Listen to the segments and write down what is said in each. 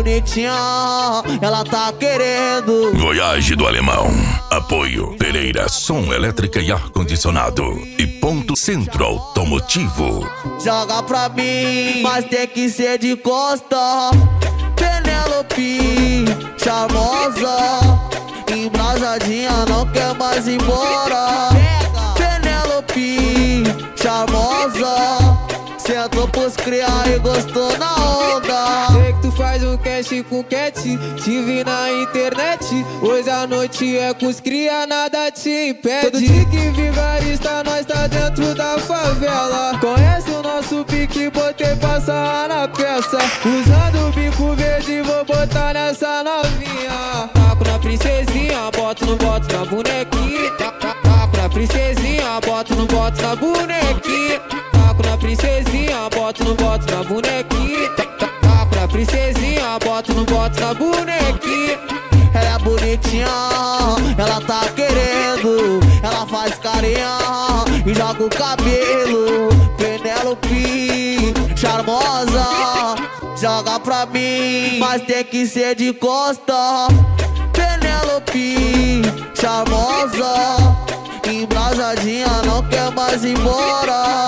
bonitinha, ela tá querendo. Voyage do Alemão. Apoio Pereira Som Elétrica e Ar-Condicionado. E Ponto Centro Automotivo. Joga pra mim, mas tem que ser de costa. Penélope, charmosa, embrasadinha, não quer mais ir embora. Penélope, charmosa, sentou pros criar e gostou na onda. Sei que tu faz um cast com cat, te vi na internet. Hoje a noite é com os cria, nada te impede. Todo tique vigarista, nós tá dentro da favela. Conhece o nosso pique, botei passar na peça. Usando o bico verde, vou botar nessa novinha. Taco na princesinha, boto no boto na bonequinha. Taco na princesinha, boto no boto na bonequinha. Taco na princesinha, boto no boto na bonequinha. Taco na princesinha, boto no boto na bonequinha. Ela é bonitinha, ela tá querendo. Ela faz carinha e joga o cabelo. Penélope, charmosa, joga pra mim, mas tem que ser de costa. Penélope, charmosa, embrasadinha, não quer mais ir embora.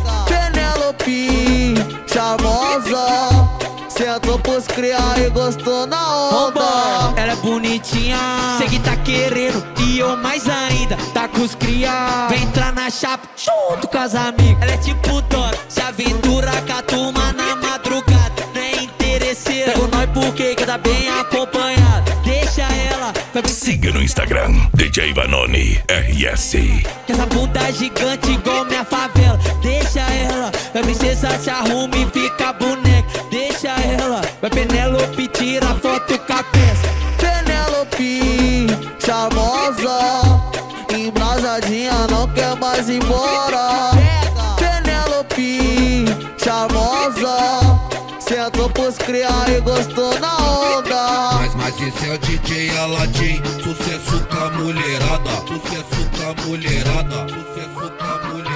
Penélope, charmosa, sentou pros criar e gostou na onda. Ela é bonitinha, sei que tá querendo, e eu mais ainda, tá com os cria. Vem entrar na chapa, junto com as amigas. Ela é tipo Dora, se aventura com a turma na madrugada. Não é interesseira, pego nós porque queda bem acompanhado. Deixa ela, siga no Instagram, DJ Vanoni RS. Essa bunda gigante igual minha favela. Deixa ela, vai princesa se arruma e fica boneca. Deixa ela, vai Penélope tira foto com a peça. Penélope, charmosa, embrasadinha, não quer mais ir embora. Penélope, charmosa, sentou pros criar e gostou na onda. Mas esse é o DJ Aladim, sucesso com a mulherada. Sucesso com a mulherada. Sucesso com a mulherada.